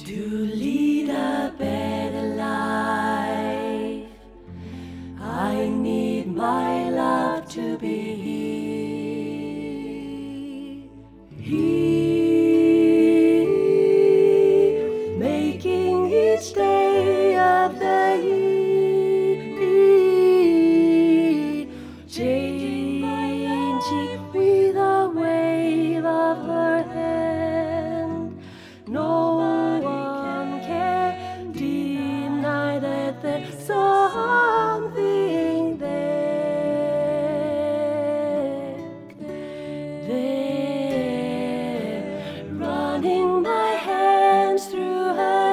to lead a better life. I need my love to be here, making each day of the year, changing with a wave of her hand. No one can deny that there's something there, running my hands through her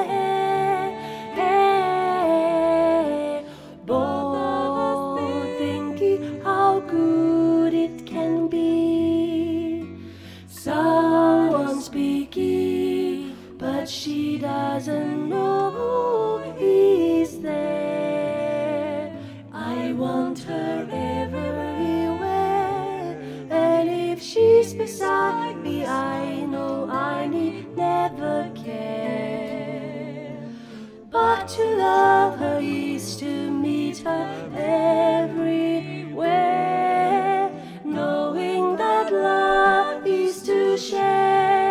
hair, both thinking how good it can be. Someone speaking, but she doesn't know who is there. I want her everywhere, and if she's beside me, I know I need never care. But to love her is to meet her everywhere, knowing that love is to share,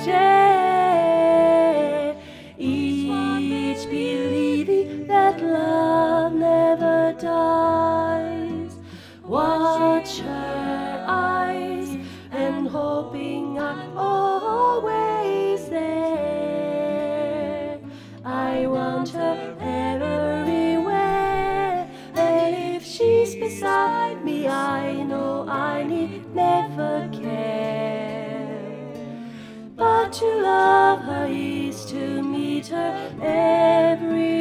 each believing that love never dies. Watch her eyes and hoping I'm always there. I want her everywhere, and if she's beside me, I know I need never care. But to love her is to meet her everywhere.